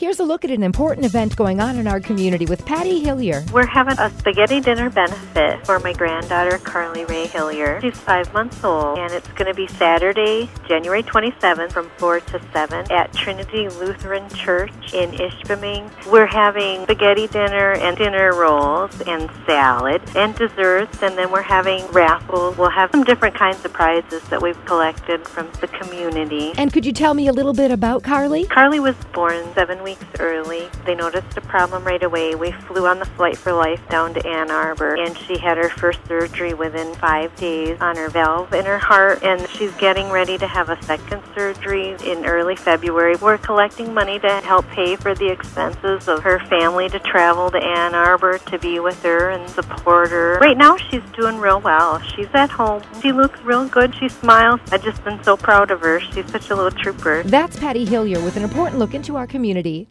Here's a look at an important event going on in our community with Patty Hillier. We're having a spaghetti dinner benefit for my granddaughter, Carly Ray Hillier. She's 5 months old, and it's going to be Saturday, January 27th from 4 to 7 at Trinity Lutheran Church in Ishpeming. We're having spaghetti dinner and dinner rolls and salad and desserts, and then we're having raffles. We'll have some different kinds of prizes that we've collected from the community. And could you tell me a little bit about Carly? Carly was born 7 weeks early. They noticed a problem right away. We flew on the Flight for Life down to Ann Arbor, and she had her first surgery within 5 days on her valve in her heart, and she's getting ready to have a second surgery in early February. We're collecting money to help pay for the expenses of her family to travel to Ann Arbor to be with her and support her. Right now, she's doing real well. She's at home. She looks real good. She smiles. I've just been so proud of her. She's such a little trooper. That's Patty Hillier with an important look into our community.